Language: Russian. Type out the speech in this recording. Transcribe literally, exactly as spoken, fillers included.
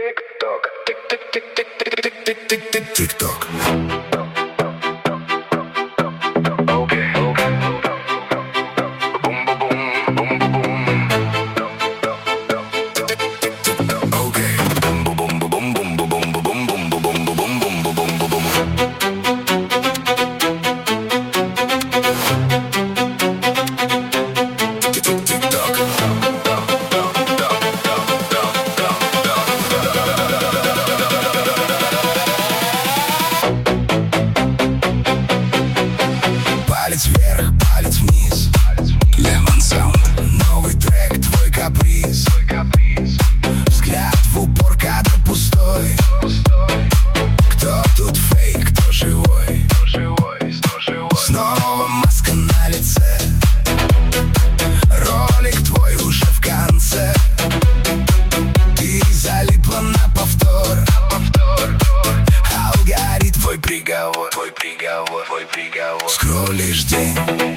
Тик-ток, тик-тик-тик-тик-тик-тик-тик-тик. Тик-ток. Палец вверх, палец вниз. Lemon Sound, новый трек, твой каприз. Взгляд в упор, кадр пустой. Кто тут фейк, кто живой? Снова маска на лице. Ролик твой уже в конце. Ты залипла на повтор. Алгоритм, твой приговор, твой приговор, твой приговор. Скроллишь день